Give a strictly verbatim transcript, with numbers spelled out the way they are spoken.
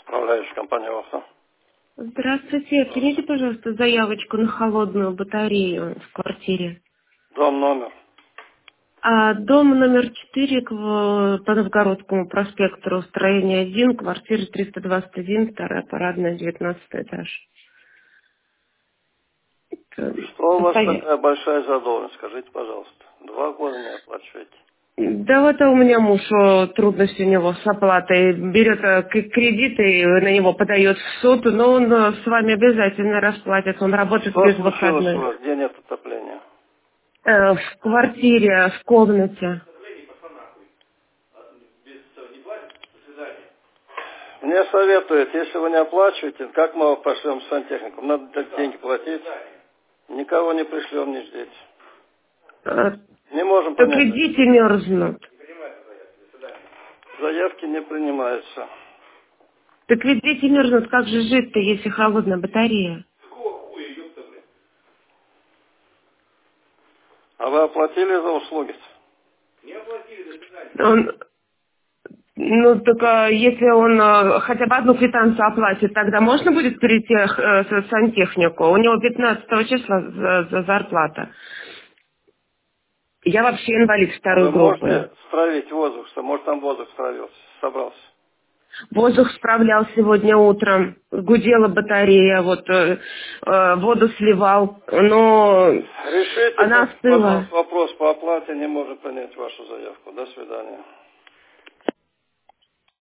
Управляющая компания ОСА. Здравствуйте. Примите, пожалуйста, заявочку на холодную батарею в квартире. Дом, номер. А, дом номер четыре к- по Новгородскому проспекту, строение один, квартира триста двадцать один, вторая парадная, девятнадцатый этаж. Это Что у вас состояние. такая большая задолженность? Скажите, пожалуйста. Два года не оплачиваете. Да вот это у меня муж, о, трудности у него с оплатой. Берет э, к- кредиты, и на него подает в суд, но он э, с вами обязательно расплатится. Он работает Что без случилось у выходных. вас? Где нет отопления? Э, в квартире, в комнате. Мне советуют, если вы не оплачиваете, как мы пошлем сантехнику? Надо дать деньги платить. Никого не пришлем, не ждите. Э, Не можем так принять. и дети мерзнут. Заявки не принимаются. Так ведь дети мерзнут, как же жить-то, если холодная батарея? А вы оплатили за услуги? Он, ну, только если он э, хотя бы одну квитанцию оплатит, тогда можно будет перейти э, с- сантехнику? У него пятнадцатого числа за- за зарплата. Я вообще инвалид второй Вы группы. можете стравить воздух, что может там воздух стравился, собрался. Воздух справлял сегодня утром, гудела батарея, вот э, э, воду сливал, но Решите, она остыла. пожалуйста, вопрос по оплате, не может принять вашу заявку. До свидания.